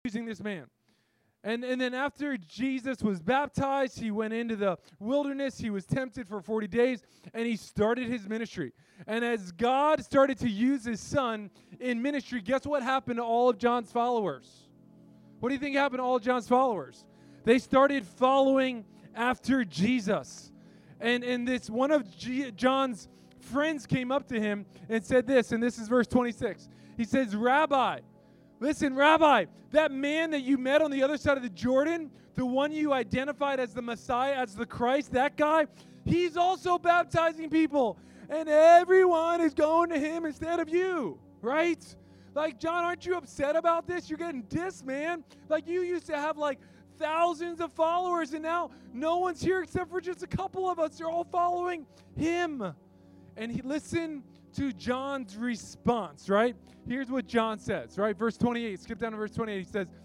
using this man. And then after Jesus was baptized, he went into the wilderness. He was tempted for 40 days, and he started his ministry. And as God started to use his son in ministry, guess what happened to all of John's followers? What do you think happened to all of John's followers? They started following after Jesus. And this one of John's friends came up to him and said this, and this is verse 26. He says, Rabbi, listen, Rabbi, that man that you met on the other side of the Jordan, the one you identified as the Messiah, as the Christ, that guy, he's also baptizing people. And everyone is going to him instead of you, right? Like, John, aren't you upset about this? You're getting dissed, man. Like, you used to have, like, thousands of followers, and now no one's here except for just a couple of us. They're all following him. And listen to John's response, right? Here's what John says, right? Verse 28, skip down to verse 28. He says,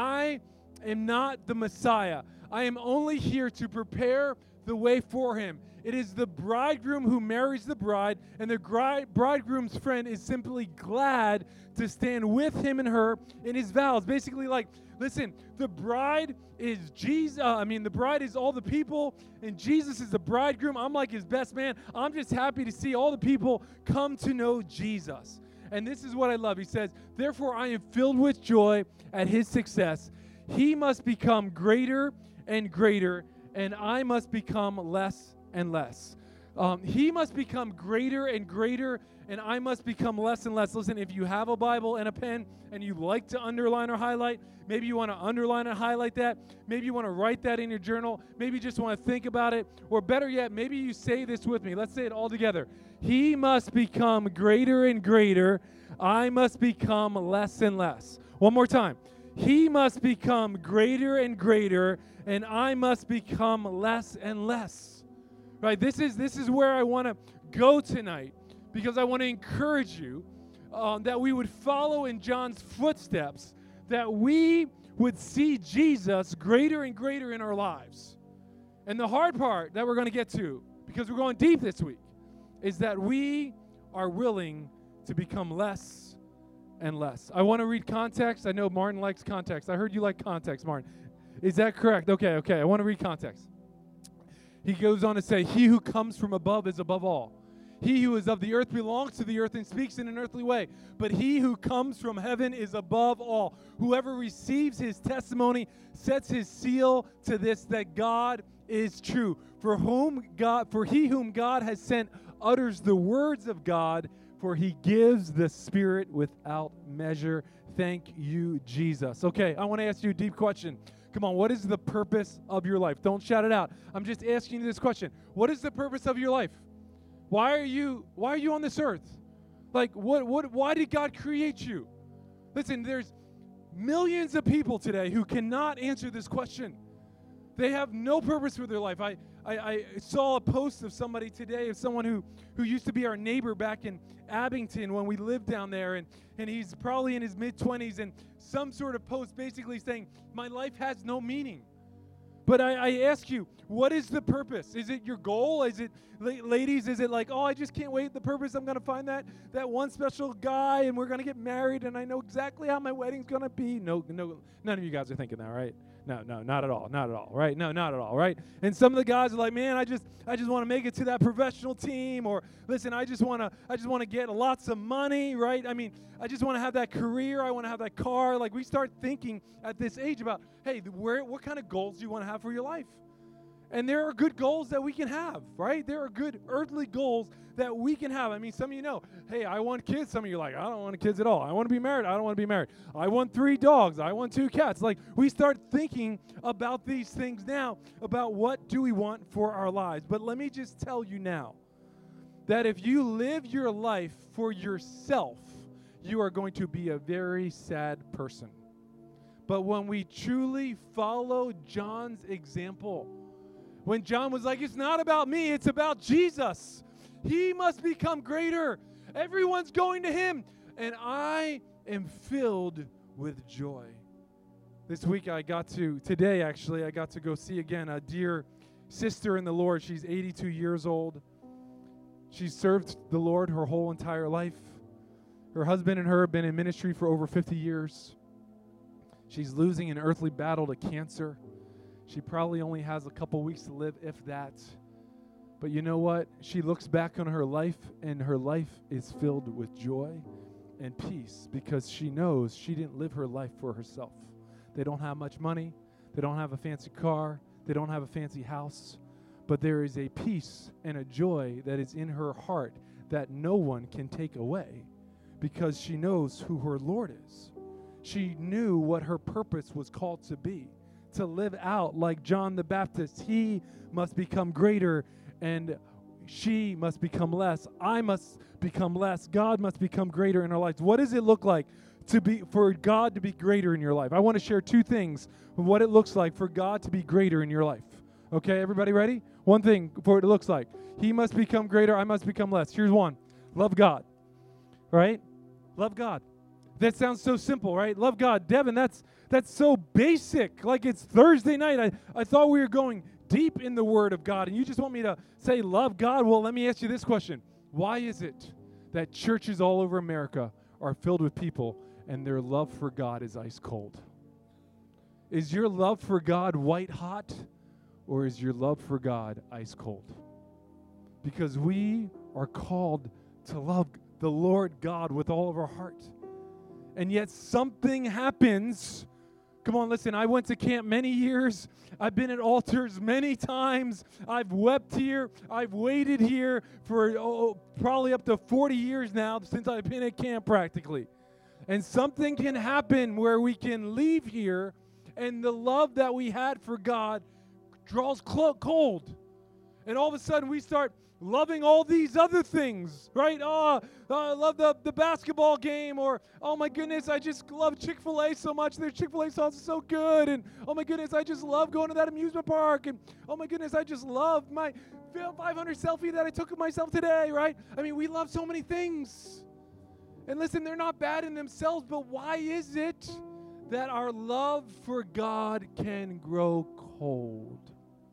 I am not the Messiah. I am only here to prepare the way for him. It is the bridegroom who marries the bride, and the bridegroom's friend is simply glad to stand with him and her in his vows. Basically, like, listen, the bride is Jesus. The bride is all the people, and Jesus is the bridegroom. I'm like his best man. I'm just happy to see all the people come to know Jesus. And this is what I love. He says, therefore I am filled with joy at his success. He must become greater and greater, and I must become less and less. He must become greater and greater, and I must become less and less. Listen, if you have a Bible and a pen and you like to underline or highlight, maybe you want to underline and highlight that. Maybe you want to write that in your journal. Maybe you just want to think about it. Or better yet, maybe you say this with me. Let's say it all together. He must become greater and greater. I must become less and less. One more time. He must become greater and greater, and I must become less and less. Right? This is where I want to go tonight, because I want to encourage you that we would follow in John's footsteps, that we would see Jesus greater and greater in our lives. And the hard part that we're going to get to, because we're going deep this week, is that we are willing to become less and less. I want to read context. I know Martin likes context. I heard you like context, Martin. Is that correct? Okay. I want to read context. He goes on to say, he who comes from above is above all. He who is of the earth belongs to the earth and speaks in an earthly way. But he who comes from heaven is above all. Whoever receives his testimony sets his seal to this, that God is true. For he whom God has sent utters the words of God, for he gives the Spirit without measure. Thank you, Jesus. Okay, I want to ask you a deep question. Come on, what is the purpose of your life? Don't shout it out. I'm just asking you this question. What is the purpose of your life? Why are you on this earth? Like, why did God create you? Listen, there's millions of people today who cannot answer this question. They have no purpose for their life. I saw a post of somebody today, of someone who used to be our neighbor back in Abington when we lived down there, and he's probably in his mid-20s, and some sort of post basically saying, my life has no meaning. But I ask you, what is the purpose? Is it your goal? Is it, ladies, is it like, oh, I just can't wait, the purpose, I'm going to find that one special guy, and we're going to get married, and I know exactly how my wedding's going to be? No, none of you guys are thinking that, right? No, not at all, right? No, not at all, right? And some of the guys are like, man, I just want to make it to that professional team, or listen, I just want to get lots of money, right? I mean, I just want to have that career, I want to have that car. Like, we start thinking at this age about, hey, what kind of goals do you want to have for your life? And there are good goals that we can have, right? There are good earthly goals that we can have. I mean, some of you know, hey, I want kids. Some of you are like, I don't want kids at all. I want to be married. I don't want to be married. I want 3 dogs. I want 2 cats. Like, we start thinking about these things now, about what do we want for our lives. But let me just tell you now that if you live your life for yourself, you are going to be a very sad person. But when we truly follow John's example, when John was like, it's not about me, it's about Jesus. He must become greater. Everyone's going to him. And I am filled with joy. This week today I got to go see again a dear sister in the Lord. She's 82 years old. She's served the Lord her whole entire life. Her husband and her have been in ministry for over 50 years. She's losing an earthly battle to cancer. She probably only has a couple weeks to live, if that. But you know what? She looks back on her life, and her life is filled with joy and peace because she knows she didn't live her life for herself. They don't have much money. They don't have a fancy car. They don't have a fancy house. But there is a peace and a joy that is in her heart that no one can take away because she knows who her Lord is. She knew what her purpose was called to be, to live out like John the Baptist. He must become greater and she must become less. I must become less. God must become greater in our lives. What does it look like for God to be greater in your life? I want to share two things of what it looks like for God to be greater in your life. Okay, everybody ready? One thing for what it looks like. He must become greater. I must become less. Here's one. Love God. Right? Love God. That sounds so simple, right? Love God. Devin, that's so basic. Like it's Thursday night. I thought we were going deep in the Word of God, and you just want me to say love God? Well, let me ask you this question. Why is it that churches all over America are filled with people and their love for God is ice cold? Is your love for God white hot, or is your love for God ice cold? Because we are called to love the Lord God with all of our heart. And yet something happens. Come on, listen, I went to camp many years. I've been at altars many times. I've wept here. I've waited here for probably up to 40 years now since I've been at camp practically. And something can happen where we can leave here and the love that we had for God draws cold. And all of a sudden we start loving all these other things, right? I love the basketball game, or, oh my goodness, I just love Chick-fil-A so much. Their Chick-fil-A sauce is so good. And, oh my goodness, I just love going to that amusement park. And, oh my goodness, I just love my 500 selfie that I took of myself today, right? I mean, we love so many things. And listen, they're not bad in themselves, but why is it that our love for God can grow cold?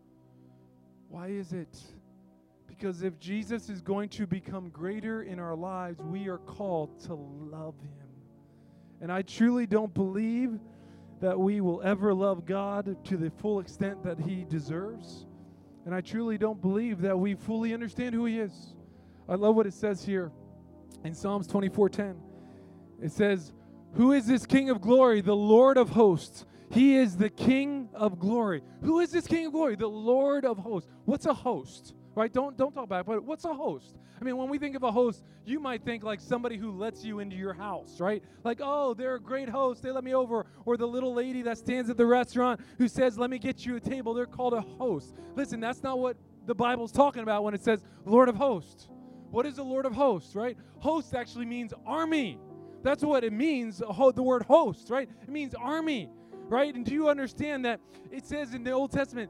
Why is it? Because if Jesus is going to become greater in our lives, we are called to love him. And I truly don't believe that we will ever love God to the full extent that he deserves. And I truly don't believe that we fully understand who he is. I love what it says here in Psalms 24:10. It says, "Who is this King of glory? The Lord of hosts. He is the King of glory." Who is this King of glory? The Lord of hosts. What's a host? Right? Don't talk about it, but what's a host? I mean, when we think of a host, you might think like somebody who lets you into your house, right? Like, oh, they're a great host. They let me over. Or the little lady that stands at the restaurant who says, let me get you a table. They're called a host. Listen, that's not what the Bible's talking about when it says Lord of hosts. What is the Lord of hosts, right? Host actually means army. That's what it means, the word host, right? It means army, right? And do you understand that it says in the Old Testament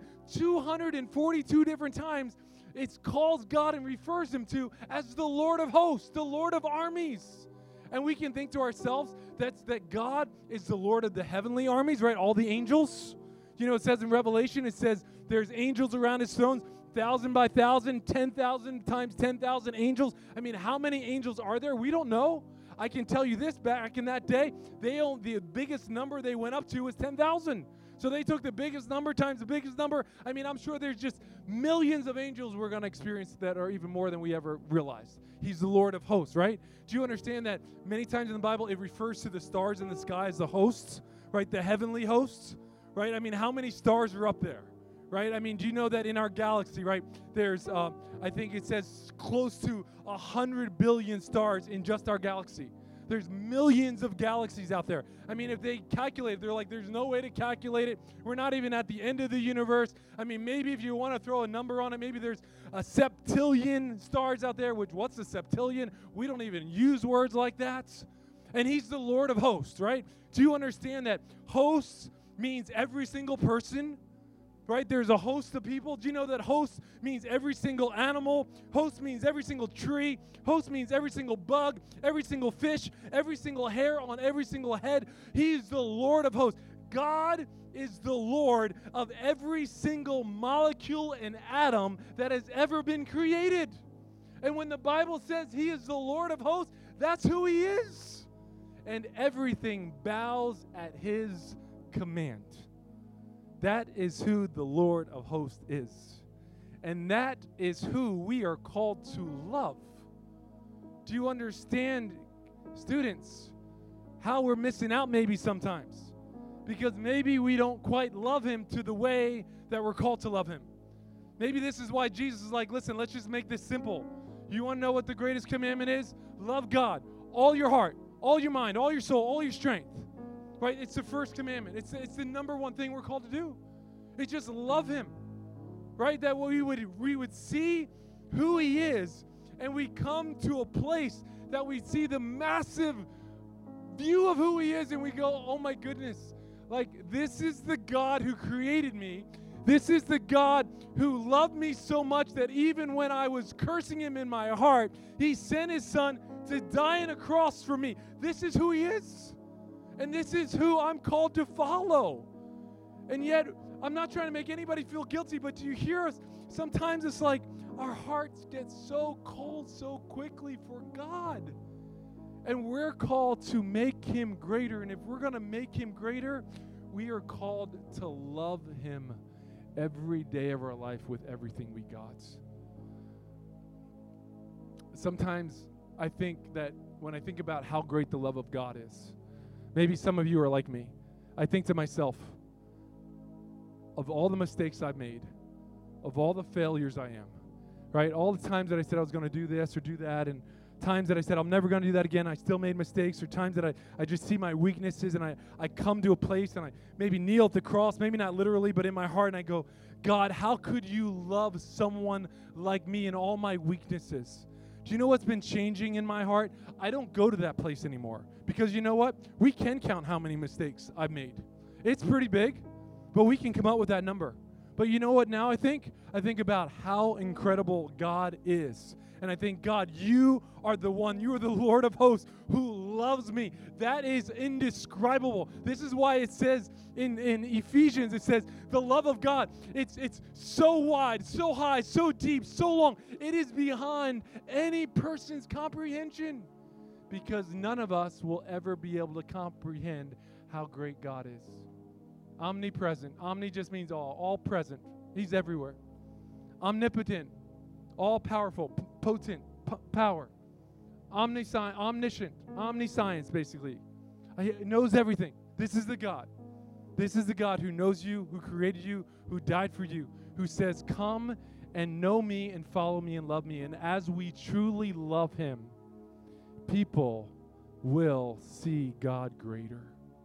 242 different times it calls God and refers him to as the Lord of hosts, the Lord of armies. And we can think to ourselves that God is the Lord of the heavenly armies, right? All the angels. You know, it says in Revelation, it says there's angels around his throne, 1,000 by 1,000, 10,000 times 10,000 angels. I mean, how many angels are there? We don't know. I can tell you this, back in that day, the biggest number they went up to was 10,000. So they took the biggest number times the biggest number. I mean, I'm sure there's just millions of angels we're going to experience that are even more than we ever realized. He's the Lord of hosts, right? Do you understand that many times in the Bible it refers to the stars in the sky as the hosts, right? The heavenly hosts, right? I mean, how many stars are up there, right? I mean, do you know that in our galaxy, right, there's, I think it says close to 100 billion stars in just our galaxy. There's millions of galaxies out there. I mean, if they calculate, they're like, there's no way to calculate it. We're not even at the end of the universe. I mean, maybe if you want to throw a number on it, maybe there's a septillion stars out there, which what's a septillion? We don't even use words like that. And he's the Lord of hosts, right? Do you understand that hosts means every single person? Right? There's a host of people. Do you know that host means every single animal? Host means every single tree. Host means every single bug, every single fish, every single hair on every single head. He's the Lord of hosts. God is the Lord of every single molecule and atom that has ever been created. And when the Bible says he is the Lord of hosts, that's who he is. And everything bows at his command. That is who the Lord of hosts is. And that is who we are called to love. Do you understand, students, how we're missing out maybe sometimes? Because maybe we don't quite love him to the way that we're called to love him. Maybe this is why Jesus is like, listen, let's just make this simple. You want to know what the greatest commandment is? Love God, all your heart, all your mind, all your soul, all your strength. Right? It's the first commandment. It's the number one thing we're called to do. It's just love him. Right? That we would see who he is, and we come to a place that we see the massive view of who he is, and we go, oh my goodness, like this is the God who created me. This is the God who loved me so much that even when I was cursing him in my heart, he sent his son to die on a cross for me. This is who he is. And this is who I'm called to follow. And yet, I'm not trying to make anybody feel guilty, but do you hear us? Sometimes it's like our hearts get so cold so quickly for God. And we're called to make him greater. And if we're going to make him greater, we are called to love him every day of our life with everything we got. Sometimes I think that when I think about how great the love of God is, maybe some of you are like me. I think to myself, of all the mistakes I've made, of all the failures I am, right? All the times that I said I was going to do this or do that, and times that I said I'm never going to do that again, I still made mistakes, or times that I just see my weaknesses and I come to a place and I maybe kneel at the cross, maybe not literally, but in my heart, and I go, God, how could you love someone like me in all my weaknesses? Do you know what's been changing in my heart? I don't go to that place anymore. Because you know what? We can count how many mistakes I've made. It's pretty big, but we can come up with that number. But you know what now I think? I think about how incredible God is. And I think, God, you are the one, you are the Lord of hosts who loves me. That is indescribable. This is why it says in Ephesians, it says, the love of God, it's so wide, so high, so deep, so long. It is beyond any person's comprehension. Because none of us will ever be able to comprehend how great God is. Omnipresent. Omni just means all present. He's everywhere. Omnipotent, all powerful, potent, power. Omniscient, omniscience, basically. He knows everything. This is the God. This is the God who knows you, who created you, who died for you, who says, come and know me and follow me and love me. And as we truly love him, people will see God greater.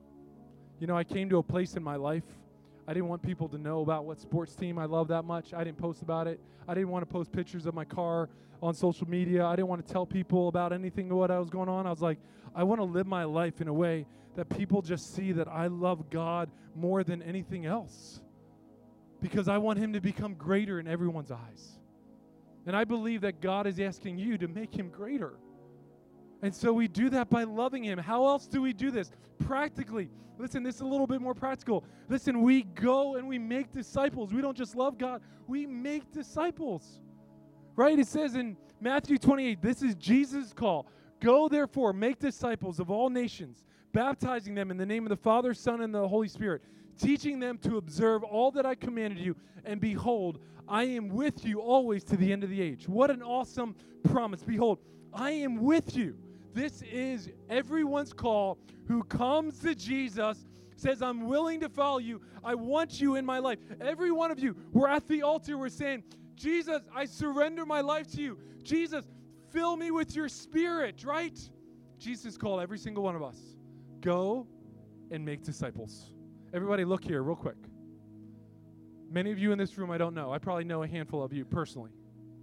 You know, I came to a place in my life, I didn't want people to know about what sports team I love that much. I didn't post about it. I didn't want to post pictures of my car on social media. I didn't want to tell people about anything of what I was going on. I was like, I want to live my life in a way that people just see that I love God more than anything else. Because I want him to become greater in everyone's eyes. And I believe that God is asking you to make him greater. And so we do that by loving him. How else do we do this? Practically. Listen, this is a little bit more practical. Listen, we go and we make disciples. We don't just love God. We make disciples. Right? It says in Matthew 28, this is Jesus' call. Go, therefore, make disciples of all nations, baptizing them in the name of the Father, Son, and the Holy Spirit, teaching them to observe all that I commanded you. And behold, I am with you always to the end of the age. What an awesome promise. Behold, I am with you. This is everyone's call who comes to Jesus, says, I'm willing to follow you. I want you in my life. Every one of you, we're at the altar, we're saying, Jesus, I surrender my life to you. Jesus, fill me with your spirit, right? Jesus called every single one of us. Go and make disciples. Everybody look here real quick. Many of you in this room I don't know. I probably know a handful of you personally.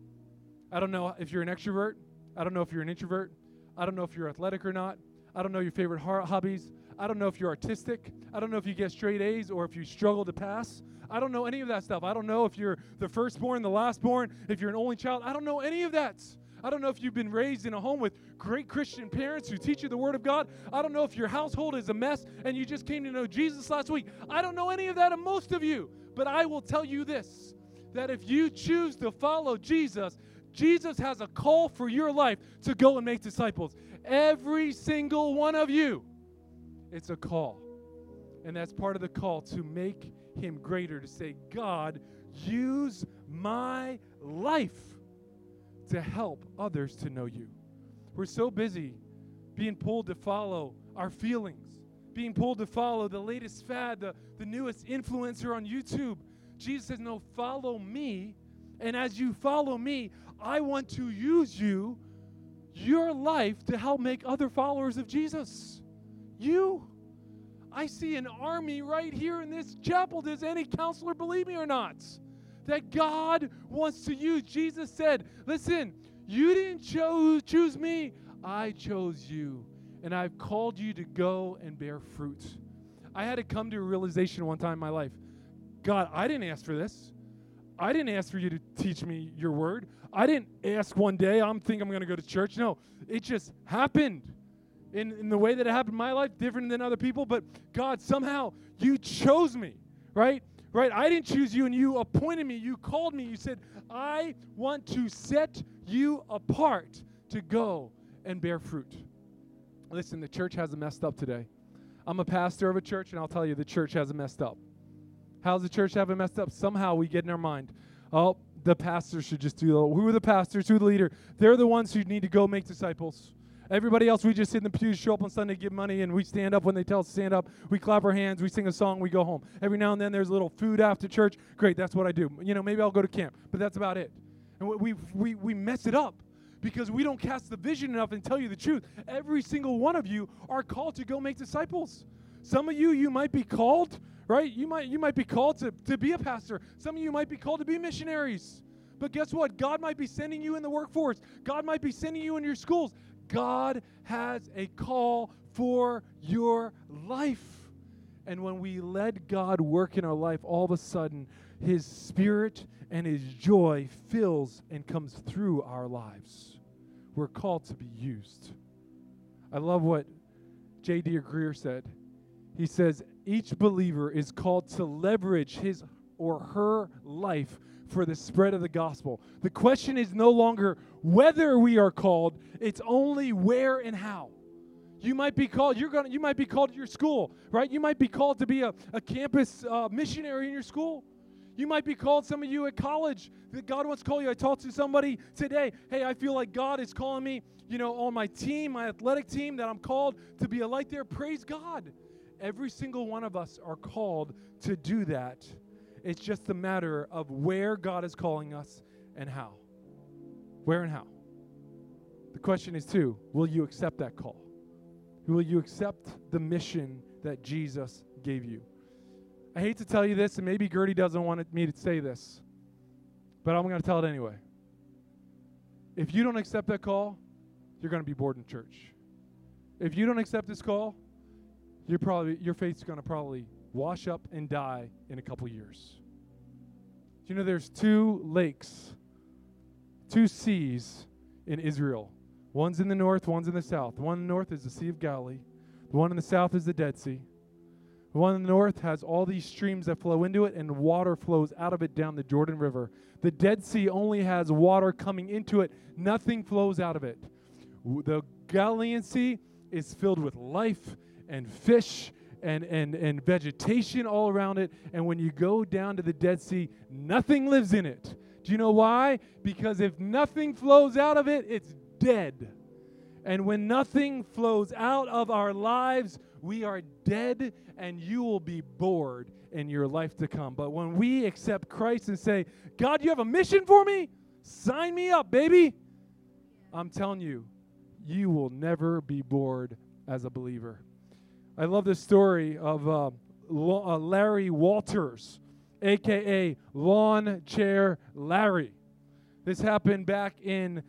I don't know if you're an extrovert. I don't know if you're an introvert. I don't know if you're athletic or not. I don't know your favorite hobbies. I don't know if you're artistic. I don't know if you get straight A's or if you struggle to pass. I don't know any of that stuff. I don't know if you're the firstborn, the lastborn, if you're an only child. I don't know any of that. I don't know if you've been raised in a home with great Christian parents who teach you the Word of God. I don't know if your household is a mess and you just came to know Jesus last week. I don't know any of that of most of you. But I will tell you this, that if you choose to follow Jesus, Jesus has a call for your life to go and make disciples. Every single one of you. It's a call. And that's part of the call, to make him greater, to say, God, use my life to help others to know you. We're so busy being pulled to follow our feelings, being pulled to follow the latest fad, the newest influencer on YouTube. Jesus says, no, follow me. And as you follow me, I want to use you, your life, to help make other followers of Jesus. You. I see an army right here in this chapel. Does any counselor believe me or not? That God wants to use. Jesus said, listen, you didn't choose me. I chose you. And I've called you to go and bear fruit. I had to come to a realization one time in my life. God, I didn't ask for this. I didn't ask for you to teach me your word. I didn't ask one day, I'm going to go to church. No, it just happened. In the way that it happened in my life, different than other people, but God, somehow you chose me, right? Right? I didn't choose you, and you appointed me. You called me. You said, I want to set you apart to go and bear fruit. Listen, the church hasn't messed up today. I'm a pastor of a church, and I'll tell you, the church hasn't messed up. How's the church haven't messed up? Somehow we get in our mind, oh, the pastor should just do it. Who are the pastors? Who are the leader? They're the ones who need to go make disciples. Everybody else, we just sit in the pews, show up on Sunday, give money, and we stand up when they tell us to stand up. We clap our hands, we sing a song, we go home. Every now and then there's a little food after church. Great, that's what I do. Maybe I'll go to camp, but that's about it. And we mess it up because we don't cast the vision enough and tell you the truth. Every single one of you are called to go make disciples. Some of you might be called, right? You might be called to be a pastor. Some of you might be called to be missionaries. But guess what? God might be sending you in the workforce. God might be sending you in your schools. God has a call for your life. And when we let God work in our life, all of a sudden, his spirit and his joy fills and comes through our lives. We're called to be used. I love what J.D. Greear said. He says, each believer is called to leverage his or her life for the spread of the gospel. The question is no longer whether we are called, it's only where and how. You might be called, you might be called to your school, right? You might be called to be a campus missionary in your school. You might be called, some of you at college, that God wants to call you. I talked to somebody today, hey, I feel like God is calling me, on my team, my athletic team, that I'm called to be a light there. Praise God. Every single one of us are called to do that. It's just a matter of where God is calling us and how. Where and how. The question is, too, will you accept that call? Will you accept the mission that Jesus gave you? I hate to tell you this, and maybe Gertie doesn't want me to say this, but I'm going to tell it anyway. If you don't accept that call, you're going to be bored in church. If you don't accept this call, your faith's going to probably wash up and die in a couple years. There's 2 lakes, 2 seas in Israel. One's in the north, one's in the south. The one in the north is the Sea of Galilee. The one in the south is the Dead Sea. The one in the north has all these streams that flow into it, and water flows out of it down the Jordan River. The Dead Sea only has water coming into it. Nothing flows out of it. The Galilean Sea is filled with life and fish and vegetation all around it. And when you go down to the Dead Sea, nothing lives in it. Do you know why? Because if nothing flows out of it, it's dead. And when nothing flows out of our lives, we are dead, and you will be bored in your life to come. But when we accept Christ and say, God, you have a mission for me? Sign me up, baby. I'm telling you, you will never be bored as a believer. I love the story of Larry Walters, a.k.a. Lawn Chair Larry. This happened back in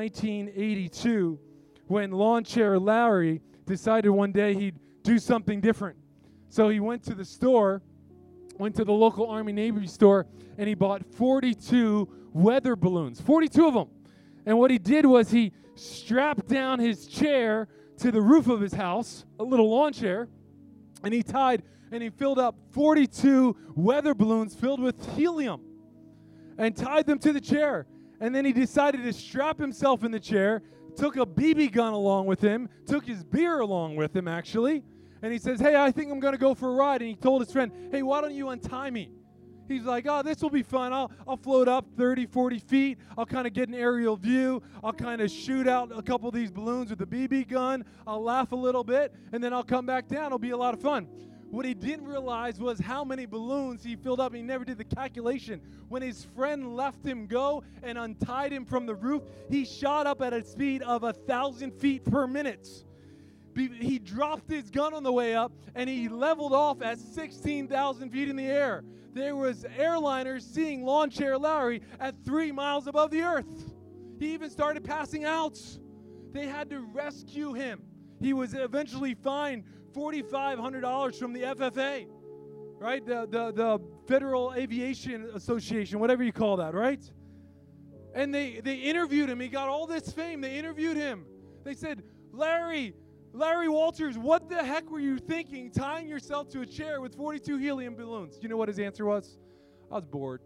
1982 when Lawn Chair Larry decided one day he'd do something different. So he went to the store, went to the local Army Navy store, and he bought 42 weather balloons, 42 of them. And what he did was he strapped down his chair to the roof of his house, a little lawn chair, and he filled up 42 weather balloons filled with helium and tied them to the chair. And then he decided to strap himself in the chair, took a BB gun along with him, took his beer along with him, actually, And he says, hey, I think I'm going to go for a ride. And he told his friend, hey, why don't you untie me? He's like, oh, this will be fun. I'll float up 30, 40 feet. I'll kind of get an aerial view. I'll kind of shoot out a couple of these balloons with the BB gun. I'll laugh a little bit, and then I'll come back down. It'll be a lot of fun. What he didn't realize was how many balloons he filled up. He never did the calculation. When his friend left him go and untied him from the roof, he shot up at a speed of 1,000 feet per minute. He dropped his gun on the way up, and he leveled off at 16,000 feet in the air. There was airliners seeing Lawn Chair Larry at 3 miles above the earth. He even started passing out. They had to rescue him. He was eventually fined $4,500 from the FFA, right? The Federal Aviation Association, whatever you call that, right? And they interviewed him. He got all this fame. They interviewed him. They said, Larry Walters, what the heck were you thinking tying yourself to a chair with 42 helium balloons? You know what his answer was? I was bored.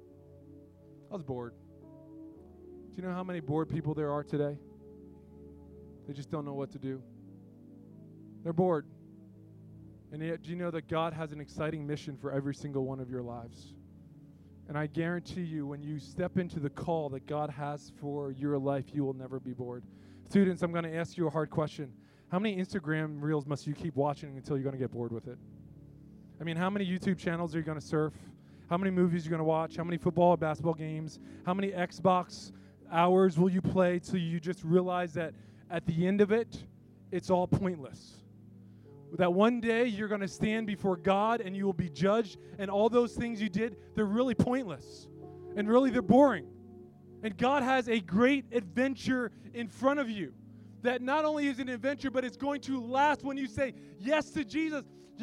Do you know how many bored people there are today? They just don't know what to do. They're bored. And yet, do you know that God has an exciting mission for every single one of your lives? And I guarantee you, when you step into the call that God has for your life, you will never be bored. Students, I'm going to ask you a hard question. How many Instagram reels must you keep watching until you're going to get bored with it? I mean, how many YouTube channels are you going to surf? How many movies are you going to watch? How many football or basketball games? How many Xbox hours will you play till you just realize that at the end of it, it's all pointless? That one day you're going to stand before God and you will be judged, and all those things you did, they're really pointless. And really, they're boring. And God has a great adventure in front of you. That not only is it an adventure, but it's going to last when you say yes to Jesus.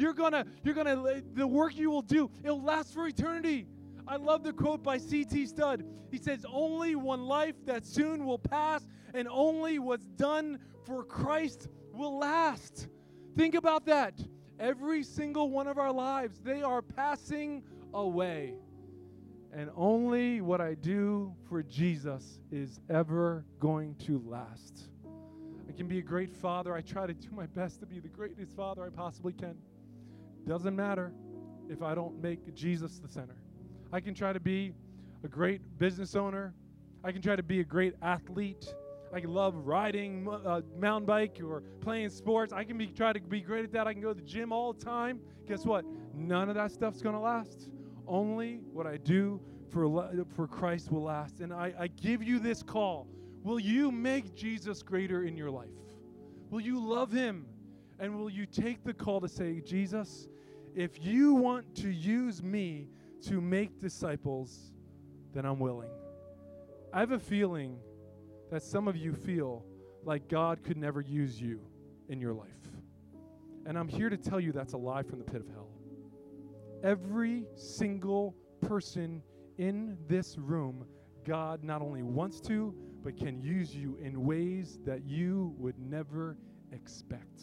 The work you will do, it'll last for eternity. I love the quote by C.T. Studd. He says, only one life that soon will pass, and only what's done for Christ will last. Think about that. Every single one of our lives, they are passing away. And only what I do for Jesus is ever going to last. I can be a great father. I try to do my best to be the greatest father I possibly can. Doesn't matter if I don't make Jesus the center. I can try to be a great business owner. I can try to be a great athlete. I can love riding mountain bike or playing sports. I can try to be great at that. I can go to the gym all the time. Guess what? None of that stuff's going to last. Only what I do for Christ will last. And I give you this call. Will you make Jesus greater in your life? Will you love him? And will you take the call to say, Jesus, if you want to use me to make disciples, then I'm willing. I have a feeling that some of you feel like God could never use you in your life. And I'm here to tell you that's a lie from the pit of hell. Every single person in this room, God not only wants to, but can use you in ways that you would never expect.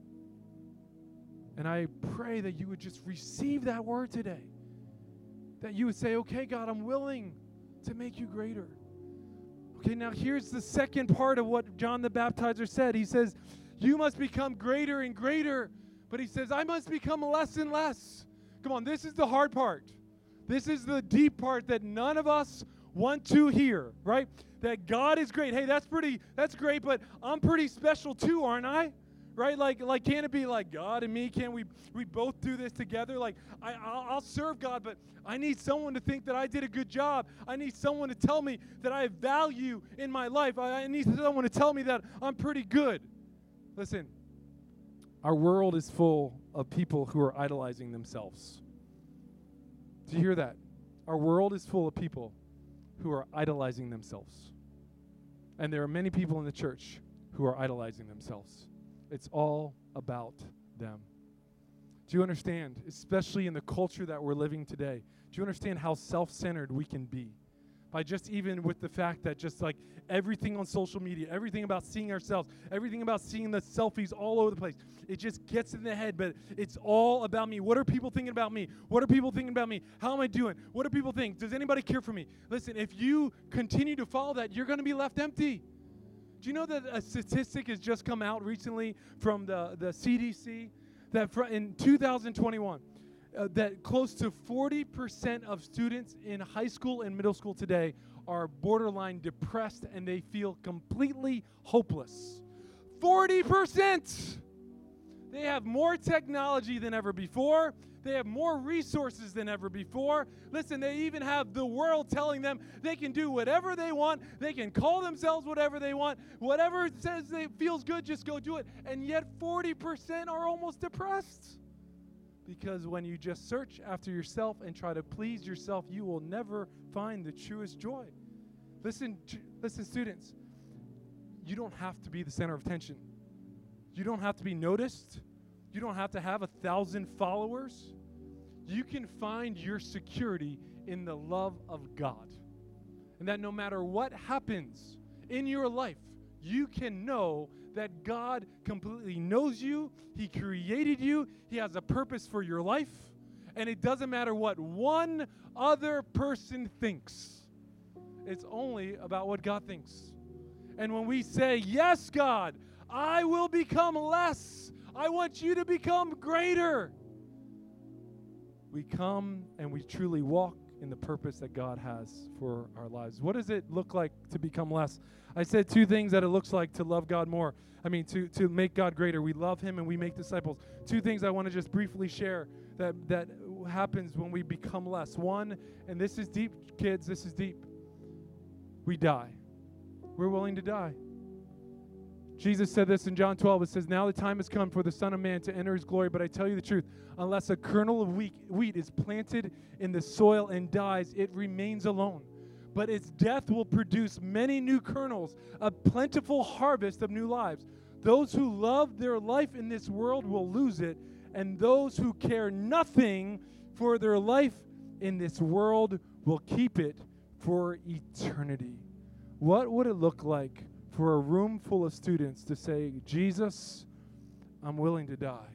And I pray that you would just receive that word today. That you would say, okay, God, I'm willing to make you greater. Okay, now here's the second part of what John the Baptizer said. He says, you must become greater and greater. But he says, I must become less and less. Come on, this is the hard part. This is the deep part that none of us want to hear, right? That God is great. Hey, that's great, but I'm pretty special too, aren't I? Right? Like, can it be like God and me? Can we both do this together? Like, I'll serve God, but I need someone to think that I did a good job. I need someone to tell me that I have value in my life. I need someone to tell me that I'm pretty good. Listen, our world is full of people who are idolizing themselves. Do you hear that? Our world is full of people who are idolizing themselves. And there are many people in the church who are idolizing themselves. It's all about them. Do you understand, especially in the culture that we're living today, do you understand how self-centered we can be? By just even with the fact that just like everything on social media, everything about seeing ourselves, everything about seeing the selfies all over the place, it just gets in the head, but it's all about me. What are people thinking about me? What are people thinking about me? How am I doing? What do people think? Does anybody care for me? Listen, if you continue to follow that, you're going to be left empty. Do you know that a statistic has just come out recently from the CDC that in 2021, that close to 40% of students in high school and middle school today are borderline depressed and they feel completely hopeless. 40%! They have more technology than ever before. They have more resources than ever before. Listen, they even have the world telling them they can do whatever they want. They can call themselves whatever they want. Whatever says they feels good, just go do it. And yet 40% are almost depressed. Because when you just search after yourself and try to please yourself, you will never find the truest joy. Listen, students, you don't have to be the center of attention. You don't have to be noticed. You don't have to have 1,000 followers. You can find your security in the love of God. And that no matter what happens in your life, you can know that God completely knows you. He created you. He has a purpose for your life. And it doesn't matter what one other person thinks. It's only about what God thinks. And when we say, yes, God, I will become less. I want you to become greater. We come and we truly walk in the purpose that God has for our lives. What does it look like to become less? I said 2 things that it looks like to love God more. To make God greater. We love him and we make disciples. 2 things I want to just briefly share that happens when we become less. One, and this is deep, kids, this is deep. We die. We're willing to die. Jesus said this in John 12. It says, now the time has come for the Son of Man to enter his glory. But I tell you the truth, unless a kernel of wheat is planted in the soil and dies, it remains alone. But its death will produce many new kernels, a plentiful harvest of new lives. Those who love their life in this world will lose it, and those who care nothing for their life in this world will keep it for eternity. What would it look like for a room full of students to say, Jesus, I'm willing to die?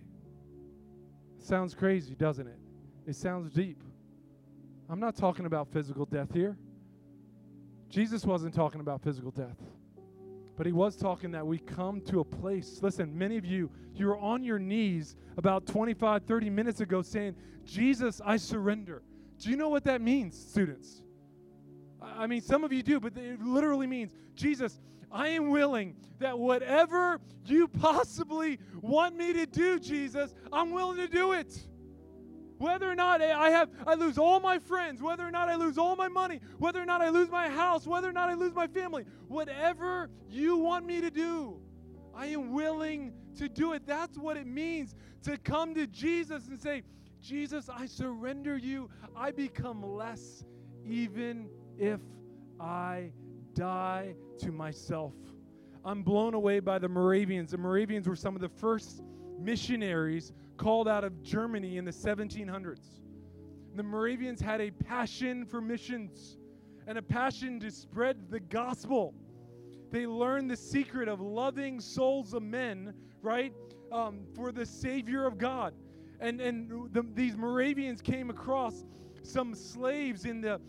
Sounds crazy, doesn't it? It sounds deep. I'm not talking about physical death here. Jesus wasn't talking about physical death. But he was talking that we come to a place. Listen, many of you were on your knees about 25, 30 minutes ago saying, Jesus, I surrender. Do you know what that means, students? I mean, some of you do, but it literally means, Jesus, I am willing that whatever you possibly want me to do, Jesus, I'm willing to do it. Whether or not I lose all my friends, whether or not I lose all my money, whether or not I lose my house, whether or not I lose my family, whatever you want me to do, I am willing to do it. That's what it means to come to Jesus and say, Jesus, I surrender you. I become less even if I die to myself. I'm blown away by the Moravians. The Moravians were some of the first missionaries called out of Germany in the 1700s. The Moravians had a passion for missions and a passion to spread the gospel. They learned the secret of loving souls of men, right, for the Savior of God. These Moravians came across some slaves in the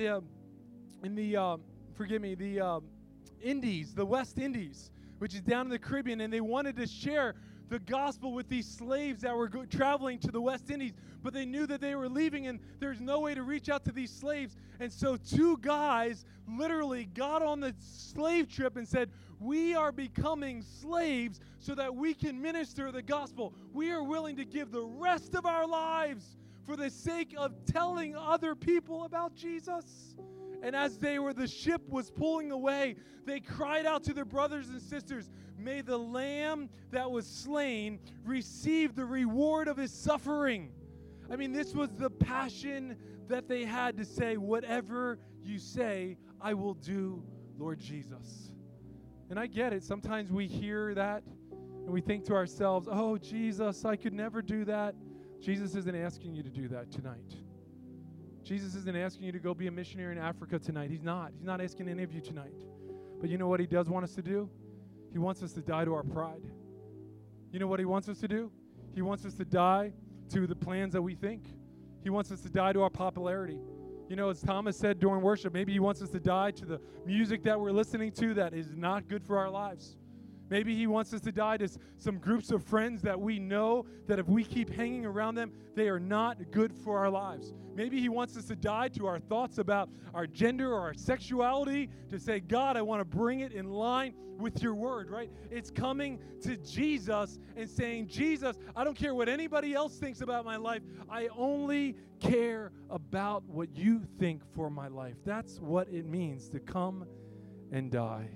Indies, the West Indies, which is down in the Caribbean, and they wanted to share the gospel with these slaves that were traveling to the West Indies, but they knew that they were leaving and there's no way to reach out to these slaves. And so 2 guys literally got on the slave trip and said, we are becoming slaves so that we can minister the gospel. We are willing to give the rest of our lives for the sake of telling other people about Jesus. And as the ship was pulling away, they cried out to their brothers and sisters, may the lamb that was slain receive the reward of his suffering. I mean, this was the passion that they had to say, whatever you say, I will do, Lord Jesus. And I get it. Sometimes we hear that and we think to ourselves, oh, Jesus, I could never do that. Jesus isn't asking you to do that tonight. Jesus isn't asking you to go be a missionary in Africa tonight. He's not. He's not asking any of you tonight. But you know what he does want us to do? He wants us to die to our pride. You know what he wants us to do? He wants us to die to the plans that we think. He wants us to die to our popularity. You know, as Thomas said during worship, maybe he wants us to die to the music that we're listening to that is not good for our lives. Maybe he wants us to die to some groups of friends that we know that if we keep hanging around them, they are not good for our lives. Maybe he wants us to die to our thoughts about our gender or our sexuality, to say, God, I want to bring it in line with your word, right? It's coming to Jesus and saying, Jesus, I don't care what anybody else thinks about my life. I only care about what you think for my life. That's what it means to come and die.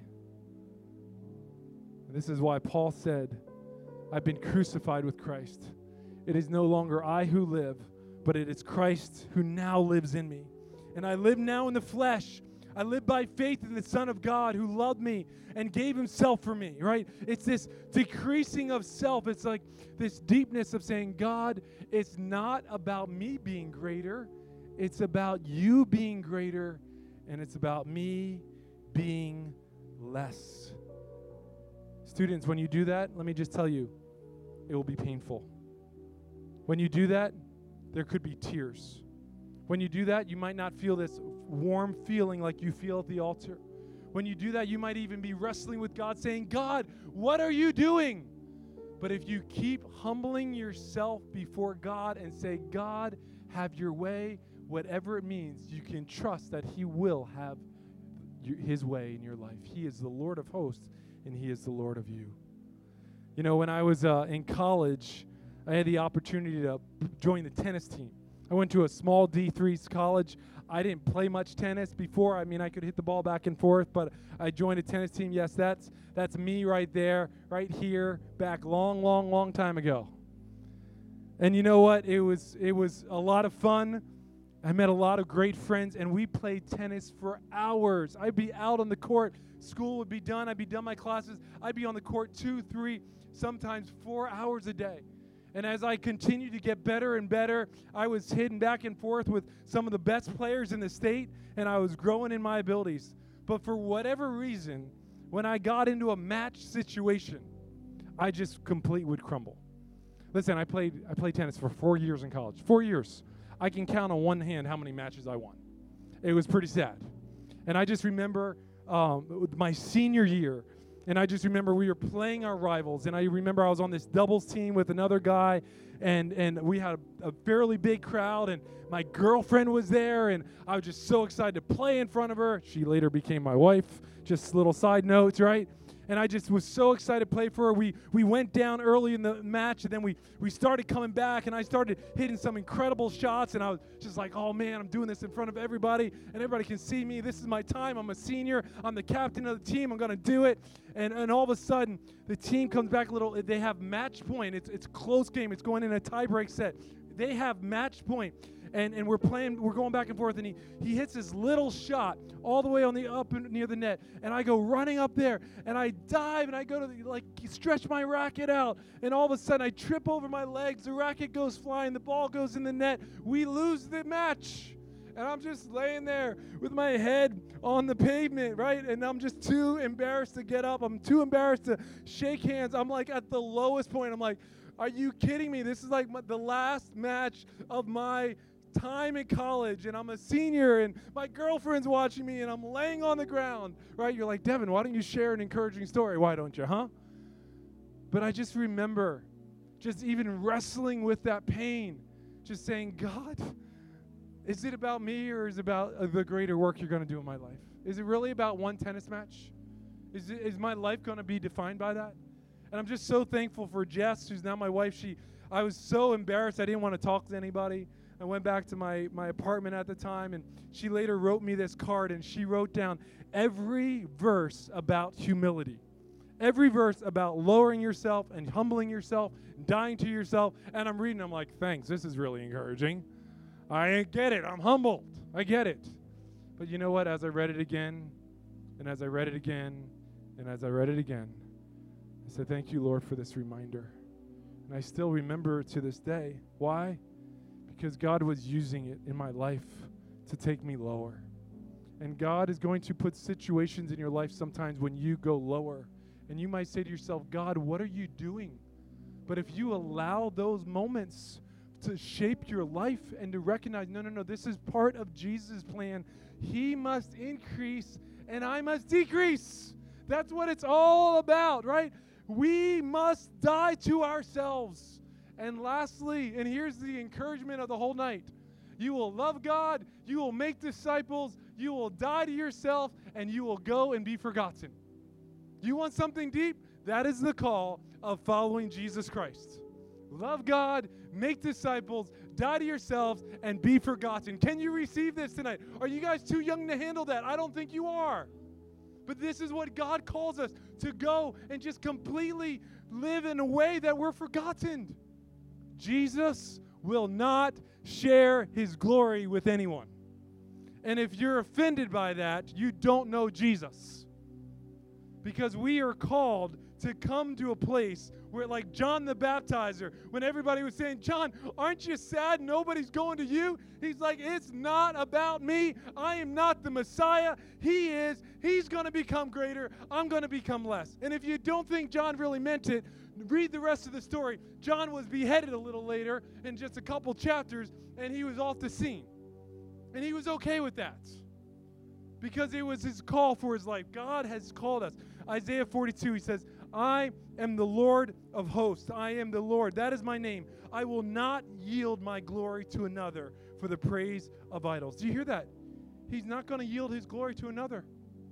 This is why Paul said, I've been crucified with Christ. It is no longer I who live, but it is Christ who now lives in me. And I live now in the flesh. I live by faith in the Son of God who loved me and gave himself for me, right? It's this decreasing of self. It's like this deepness of saying, God, it's not about me being greater. It's about you being greater, and it's about me being less. Students, when you do that, let me just tell you, it will be painful. When you do that, there could be tears. When you do that, you might not feel this warm feeling like you feel at the altar. When you do that, you might even be wrestling with God, saying, God, what are you doing? But if you keep humbling yourself before God and say, God, have your way, whatever it means, you can trust that he will have his way in your life. He is the Lord of hosts, and he is the Lord of you. You know, when I was in college, I had the opportunity to join the tennis team. I went to a small D3 college. I didn't play much tennis before. I mean, I could hit the ball back and forth, but I joined a tennis team. Yes, that's me right there, right here, back long time ago. And you know what? It was a lot of fun. I met a lot of great friends, and we played tennis for hours. I'd be out on the court. School would be done. I'd be done my classes. I'd be on the court 2, 3, sometimes 4 hours a day. And as I continued to get better and better, I was hitting back and forth with some of the best players in the state, and I was growing in my abilities. But for whatever reason, when I got into a match situation, I just completely would crumble. Listen, I played tennis for 4 years in college. 4 years. I can count on one hand how many matches I won. It was pretty sad. And I just remember my senior year, and I just remember we were playing our rivals, and I remember I was on this doubles team with another guy, and we had a fairly big crowd, and my girlfriend was there, and I was just so excited to play in front of her. She later became my wife. Just little side notes, right? And I just was so excited to play for her. We went down early in the match, and then we started coming back, and I started hitting some incredible shots, and I was just like, oh, man, I'm doing this in front of everybody, and everybody can see me. This is my time. I'm a senior. I'm the captain of the team. I'm going to do it. And all of a sudden, the team comes back a little. They have match point. It's a close game. It's going in a tie-break set. They have match point. And we're going back and forth, and he hits this little shot all the way on the up near the net, and I go running up there, and I dive, and I go to stretch my racket out, and all of a sudden I trip over my legs, the racket goes flying, the ball goes in the net, we lose the match, and I'm just laying there with my head on the pavement, right, and I'm just too embarrassed to get up, I'm too embarrassed to shake hands, I'm like at the lowest point, I'm like, are you kidding me? This is like the last match of my time in college, and I'm a senior, and my girlfriend's watching me, and I'm laying on the ground, right? You're like, Devin, why don't you share an encouraging story? Why don't you, huh? But I just remember just even wrestling with that pain, just saying, God, is it about me, or is it about the greater work you're going to do in my life? Is it really about one tennis match? Is my life going to be defined by that? And I'm just so thankful for Jess, who's now my wife. I was so embarrassed. I didn't want to talk to anybody. I went back to my apartment at the time, and she later wrote me this card, and she wrote down every verse about humility, every verse about lowering yourself and humbling yourself, dying to yourself. And I'm reading, I'm like, thanks, this is really encouraging. I get it. I'm humbled. I get it. But you know what? As I read it again, and as I read it again, and as I read it again, I said, thank you, Lord, for this reminder. And I still remember to this day. Why? Because God was using it in my life to take me lower. And God is going to put situations in your life sometimes when you go lower. And you might say to yourself, God, what are you doing? But if you allow those moments to shape your life and to recognize, no, this is part of Jesus' plan. He must increase and I must decrease. That's what it's all about, right? We must die to ourselves. And lastly, and here's the encouragement of the whole night, you will love God, you will make disciples, you will die to yourself, and you will go and be forgotten. You want something deep? That is the call of following Jesus Christ. Love God, make disciples, die to yourselves, and be forgotten. Can you receive this tonight? Are you guys too young to handle that? I don't think you are. But this is what God calls us, to go and just completely live in a way that we're forgotten. Jesus will not share his glory with anyone. And if you're offended by that, you don't know Jesus. Because we are called to come to a place where, like John the Baptizer, when everybody was saying, John, aren't you sad nobody's going to you? He's like, it's not about me. I am not the Messiah. He is. He's going to become greater. I'm going to become less. And if you don't think John really meant it, read the rest of the story. John was beheaded a little later in just a couple chapters, and he was off the scene. And he was okay with that because it was his call for his life. God has called us. Isaiah 42, he says, I am the Lord of hosts. I am the Lord. That is my name. I will not yield my glory to another for the praise of idols. Do you hear that? He's not going to yield his glory to another.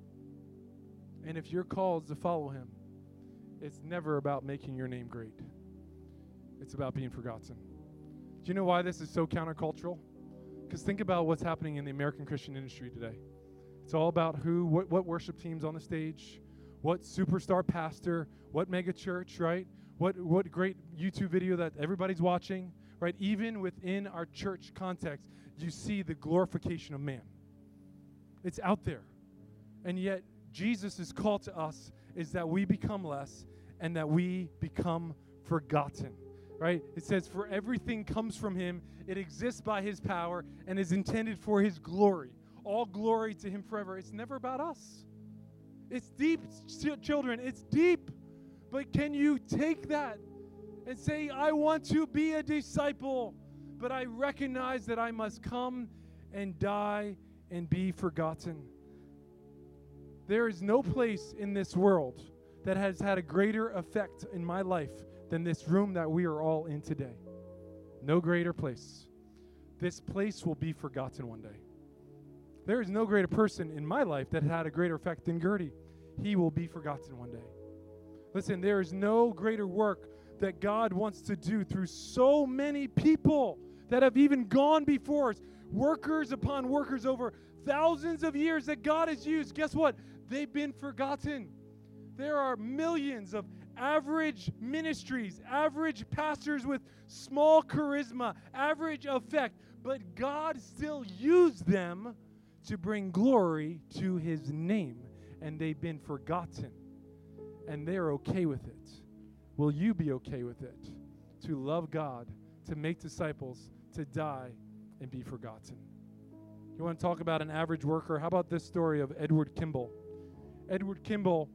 And if you're called to follow him, it's never about making your name great. It's about being forgotten. Do you know why this is so countercultural? Because think about what's happening in the American Christian industry today. It's all about what worship team's on the stage, what superstar pastor, what mega church, right? What great YouTube video that everybody's watching, right? Even within our church context, you see the glorification of man. It's out there. And yet, Jesus' call to us is that we become less and that we become forgotten, right? It says, for everything comes from him, it exists by his power, and is intended for his glory. All glory to him forever. It's never about us. It's deep, children. It's deep. But can you take that and say, I want to be a disciple, but I recognize that I must come and die and be forgotten. There is no place in this world that has had a greater effect in my life than this room that we are all in today. No greater place. This place will be forgotten one day. There is no greater person in my life that had a greater effect than Gertie. He will be forgotten one day. Listen, there is no greater work that God wants to do through so many people that have even gone before us. Workers upon workers over thousands of years that God has used. Guess what? They've been forgotten. There are millions of average ministries, average pastors with small charisma, average effect, but God still used them to bring glory to his name, and they've been forgotten, and they're okay with it. Will you be okay with it? To love God, to make disciples, to die, and be forgotten. You want to talk about an average worker? How about this story of Edward Kimball? Edward Kimball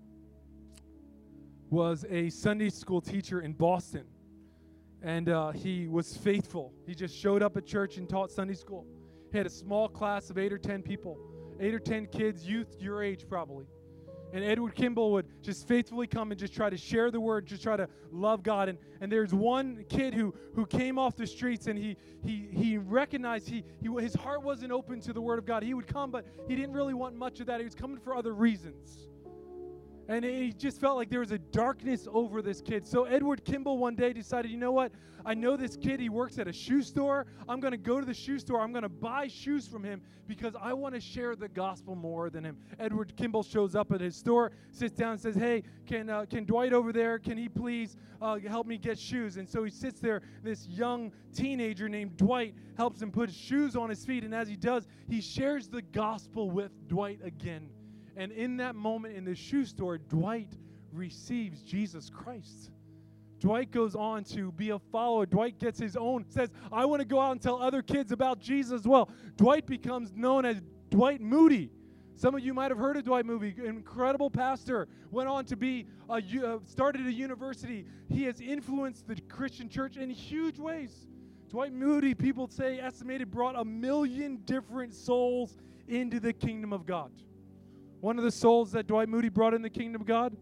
was a Sunday school teacher in Boston, and he was faithful. He just showed up at church and taught Sunday school. He had a small class of 8 or 10 people, 8 or 10 kids, youth your age probably. And Edward Kimball would just faithfully come and just try to share the word, just try to love God. And there's one kid who came off the streets, and he recognized his heart wasn't open to the word of God. He would come, but he didn't really want much of that. He was coming for other reasons. And he just felt like there was a darkness over this kid. So Edward Kimball one day decided, you know what? I know this kid. He works at a shoe store. I'm going to go to the shoe store. I'm going to buy shoes from him because I want to share the gospel more than him. Edward Kimball shows up at his store, sits down and says, hey, can Dwight over there, can he please help me get shoes? And so he sits there. This young teenager named Dwight helps him put shoes on his feet. And as he does, he shares the gospel with Dwight again. And in that moment in the shoe store, Dwight receives Jesus Christ. Dwight goes on to be a follower. Dwight gets his own, says, I want to go out and tell other kids about Jesus as well. Dwight becomes known as Dwight Moody. Some of you might have heard of Dwight Moody. Incredible pastor. Went on to be, started a university. He has influenced the Christian church in huge ways. Dwight Moody, people say, estimated, brought 1 million different souls into the kingdom of God. One of the souls that Dwight Moody brought in the kingdom of God?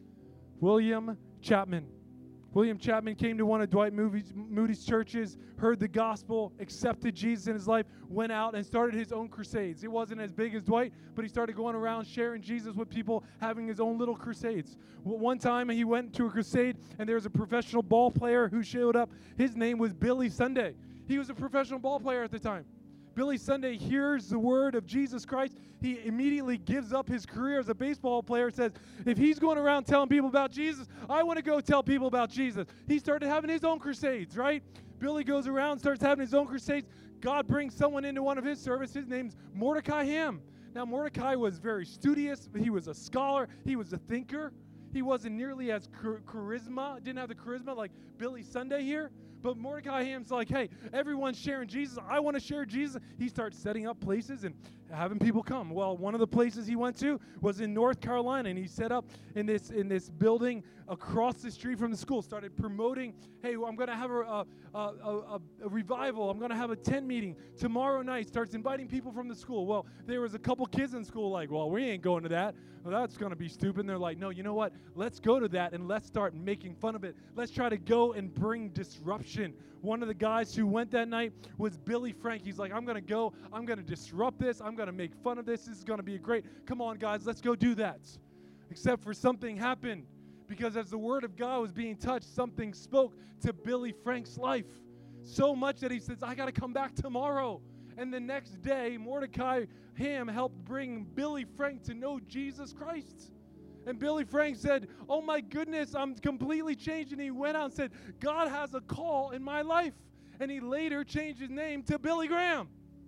William Chapman. William Chapman came to one of Dwight Moody's churches, heard the gospel, accepted Jesus in his life, went out and started his own crusades. It wasn't as big as Dwight, but he started going around sharing Jesus with people, having his own little crusades. One time he went to a crusade, and there was a professional ball player who showed up. His name was Billy Sunday. He was a professional ball player at the time. Billy Sunday hears the word of Jesus Christ. He immediately gives up his career as a baseball player, says, if he's going around telling people about Jesus, I want to go tell people about Jesus. He started having his own crusades, right? Billy goes around, starts having his own crusades. God brings someone into one of his service. His name's Mordecai Ham. Now, Mordecai was very studious. He was a scholar. He was a thinker. He wasn't nearly as didn't have the charisma like Billy Sunday here. But Mordecai Ham's like, hey, everyone's sharing Jesus. I want to share Jesus. He starts setting up places and having people come. Well, one of the places he went to was in North Carolina, and he set up in this building across the street from the school, started promoting, hey, I'm going to have a revival. I'm going to have a tent meeting tomorrow night. Starts inviting people from the school. Well, there was a couple kids in school like, well, we ain't going to that. Well, that's going to be stupid. And they're like, no, you know what? Let's go to that, and let's start making fun of it. Let's try to go and bring disruption. One of the guys who went that night was Billy Frank. He's like, I'm going to go. I'm going to disrupt this. I'm going to make fun of this. This is going to be great. Come on, guys, let's go do that. Except for something happened. Because as the word of God was being touched, something spoke to Billy Frank's life. So much that he says, I got to come back tomorrow. And the next day, Mordecai Ham helped bring Billy Frank to know Jesus Christ. And Billy Frank said, oh my goodness, I'm completely changed. And he went out and said, God has a call in my life. And he later changed his name to Billy Graham.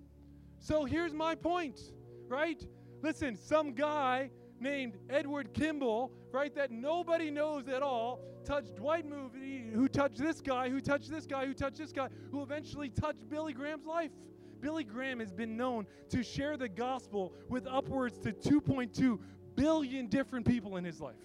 So here's my point, right? Listen, some guy named Edward Kimball, right, that nobody knows at all, touched Dwight Moody, who touched this guy, who touched this guy, who touched this guy, who eventually touched Billy Graham's life. Billy Graham has been known to share the gospel with upwards to 2.2 billion different people in his life.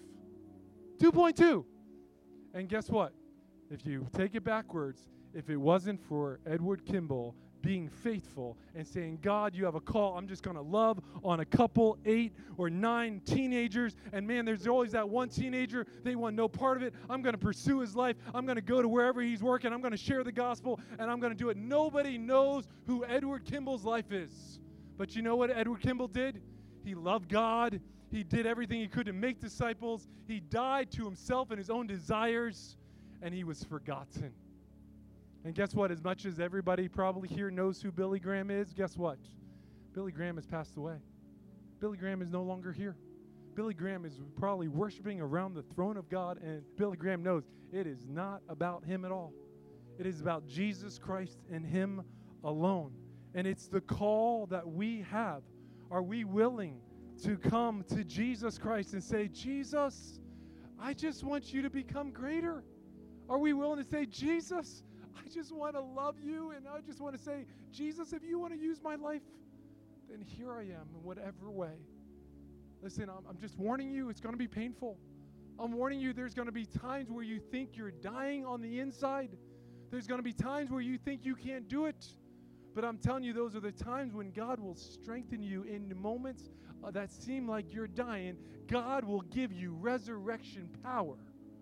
2.2. And guess what? If you take it backwards, if it wasn't for Edward Kimball being faithful and saying, God, you have a call. I'm just going to love on a couple, 8 or 9 teenagers. And man, there's always that one teenager. They want no part of it. I'm going to pursue his life. I'm going to go to wherever he's working. I'm going to share the gospel, and I'm going to do it. Nobody knows who Edward Kimball's life is. But you know what Edward Kimball did? He loved God. He did everything he could to make disciples. He died to himself and his own desires, and he was forgotten. And guess what? As much as everybody probably here knows who Billy Graham is, guess what? Billy Graham has passed away. Billy Graham is no longer here. Billy Graham is probably worshiping around the throne of God, and Billy Graham knows it is not about him at all. It is about Jesus Christ and him alone. And it's the call that we have. Are we willing to come to Jesus Christ and say, Jesus, I just want you to become greater? Are we willing to say, Jesus, I just want to love you, and I just want to say, Jesus, if you want to use my life, then here I am in whatever way. Listen, I'm just warning you, it's going to be painful. I'm warning you, there's going to be times where you think you're dying on the inside. There's going to be times where you think you can't do it. But I'm telling you, those are the times when God will strengthen you in the moments that seem like you're dying. God will give you resurrection power,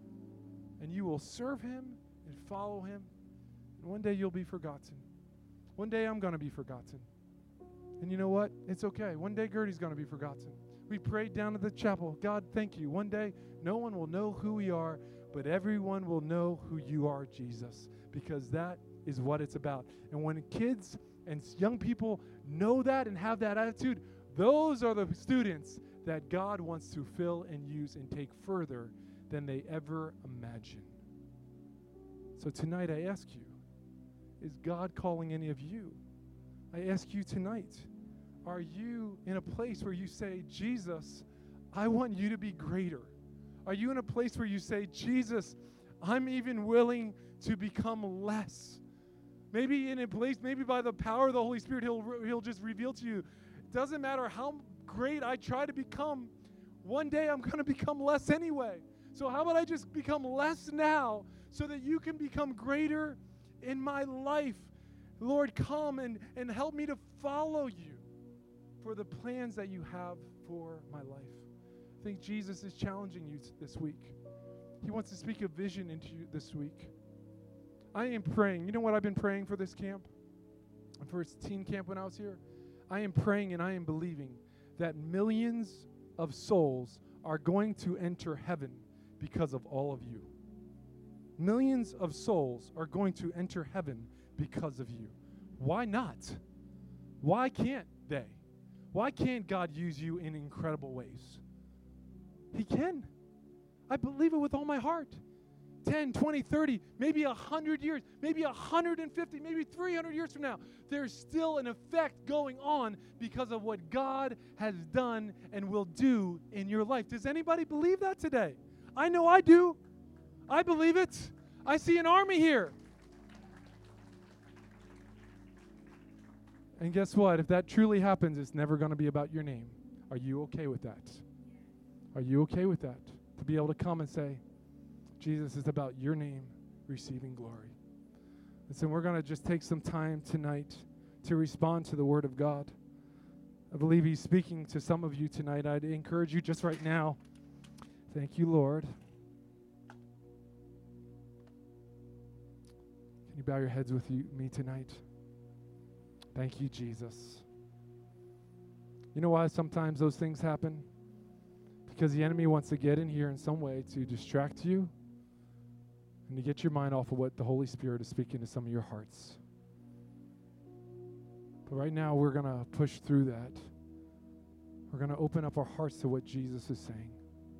and you will serve him and follow him. And one day you'll be forgotten. One day I'm going to be forgotten. And you know what? It's okay. One day Gertie's going to be forgotten. We prayed down at the chapel. God, thank you. One day no one will know who we are, but everyone will know who you are, Jesus, because that is what it's about. And when kids and young people know that and have that attitude, those are the students that God wants to fill and use and take further than they ever imagine. So tonight I ask you, is God calling any of you? I ask you tonight, are you in a place where you say, Jesus, I want you to be greater? Are you in a place where you say, Jesus, I'm even willing to become less? Maybe in a place, maybe by the power of the Holy Spirit, he'll just reveal to you, it doesn't matter how great I try to become, one day I'm going to become less anyway. So how about I just become less now so that you can become greater in my life? Lord, come and help me to follow you for the plans that you have for for my life. I think Jesus is challenging you this week. He wants to speak a vision into you this week. I am praying. You know what I've been praying for this camp? For its teen camp when I was here? I am praying and I am believing that millions of souls are going to enter heaven because of all of you. Millions of souls are going to enter heaven because of you. Why not? Why can't they? Why can't God use you in incredible ways? He can. I believe it with all my heart. 10, 20, 30, maybe 100 years, maybe 150, maybe 300 years from now, there's still an effect going on because of what God has done and will do in your life. Does anybody believe that today? I know I do. I believe it. I see an army here. And guess what? If that truly happens, it's never going to be about your name. Are you okay with that? Are you okay with that? To be able to come and say, Jesus is about your name receiving glory. And so we're going to just take some time tonight to respond to the Word of God. I believe He's speaking to some of you tonight. I'd encourage you just right now. Thank you, Lord. Can you bow your heads with me tonight? Thank you, Jesus. You know why sometimes those things happen? Because the enemy wants to get in here in some way to distract you and to get your mind off of what the Holy Spirit is speaking to some of your hearts. But right now, we're going to push through that. We're going to open up our hearts to what Jesus is saying.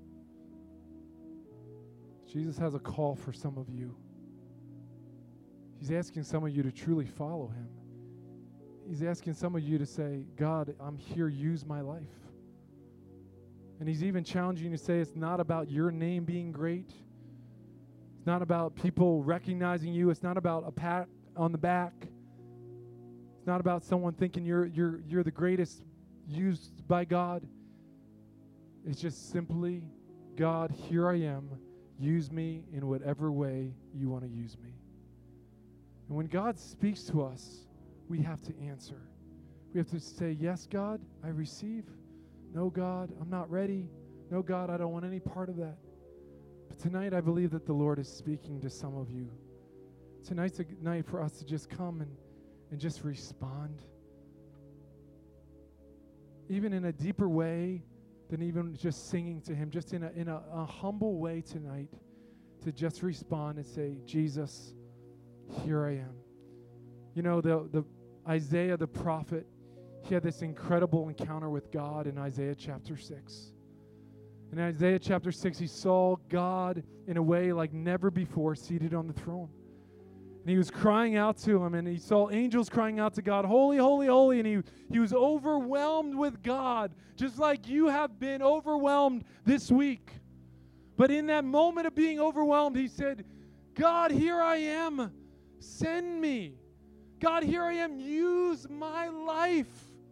Jesus has a call for some of you. He's asking some of you to truly follow Him. He's asking some of you to say, God, I'm here, use my life. And He's even challenging you to say it's not about your name being great. It's not about people recognizing you. It's not about a pat on the back. It's not about someone thinking you're the greatest used by God. It's just simply, God, here I am. Use me in whatever way you want to use me. And when God speaks to us, we have to answer. We have to say, yes, God, I receive. No, God, I'm not ready. No, God, I don't want any part of that. But tonight, I believe that the Lord is speaking to some of you. Tonight's a night for us to just come and just respond. Even in a deeper way than even just singing to Him, just in a humble way tonight, to just respond and say, Jesus, here I am. You know, the Isaiah the prophet, he had this incredible encounter with God in Isaiah chapter 6. In Isaiah chapter 6, he saw God in a way like never before seated on the throne. And he was crying out to Him, and he saw angels crying out to God, holy, holy, holy. And he was overwhelmed with God, just like you have been overwhelmed this week. But in that moment of being overwhelmed, he said, God, here I am. Send me. God, here I am. Use my life.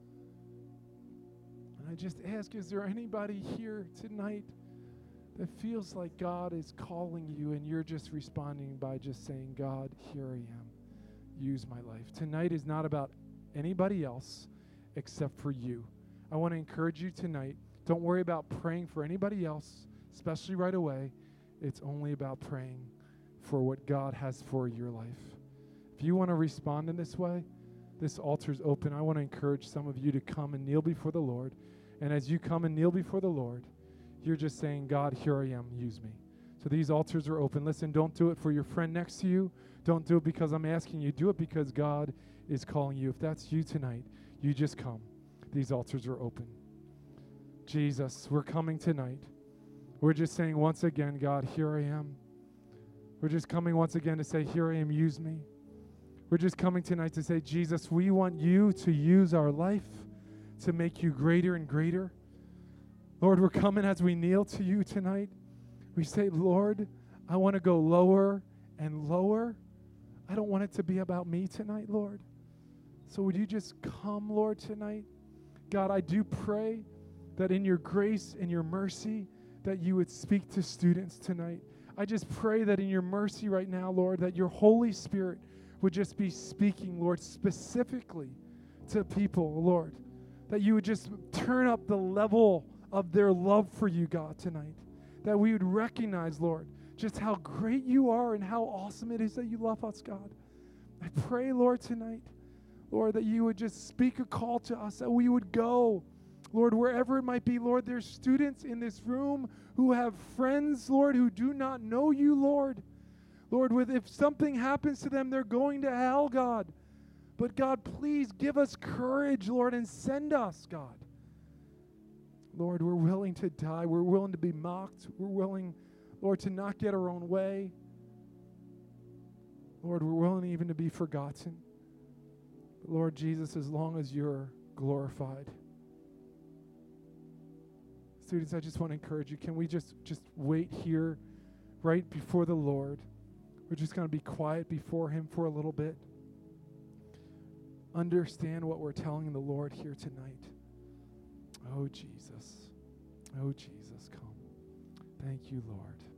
And I just ask, is there anybody here tonight that feels like God is calling you and you're just responding by just saying, God, here I am. Use my life. Tonight is not about anybody else except for you. I want to encourage you tonight. Don't worry about praying for anybody else, especially right away. It's only about praying for what God has for your life. If you want to respond in this way, this altar is open. I want to encourage some of you to come and kneel before the Lord. And as you come and kneel before the Lord, you're just saying, God, here I am, use me. So these altars are open. Listen, don't do it for your friend next to you. Don't do it because I'm asking you. Do it because God is calling you. If that's you tonight, you just come. These altars are open. Jesus, we're coming tonight. We're just saying once again, God, here I am. We're just coming once again to say, here I am, use me. We're just coming tonight to say, Jesus, we want you to use our life to make you greater and greater. Lord, we're coming as we kneel to you tonight. We say, Lord, I want to go lower and lower. I don't want it to be about me tonight, Lord. So would you just come, Lord, tonight? God, I do pray that in your grace and your mercy that you would speak to students tonight. I just pray that in your mercy right now, Lord, that your Holy Spirit would just be speaking, Lord, specifically to people, Lord, that you would just turn up the level of their love for you, God, tonight. That we would recognize, Lord, just how great you are and how awesome it is that you love us, God. I pray, Lord, tonight, Lord, that you would just speak a call to us, that we would go, Lord, wherever it might be. Lord, there's students in this room who have friends, Lord, who do not know you, Lord. Lord, if something happens to them, they're going to hell, God. But God, please give us courage, Lord, and send us, God. Lord, we're willing to die. We're willing to be mocked. We're willing, Lord, to not get our own way. Lord, we're willing even to be forgotten. But Lord Jesus, as long as you're glorified. Students, I just want to encourage you. Can we just wait here right before the Lord? We're just going to be quiet before him for a little bit. Understand what we're telling the Lord here tonight. Oh, Jesus. Oh, Jesus, come. Thank you, Lord.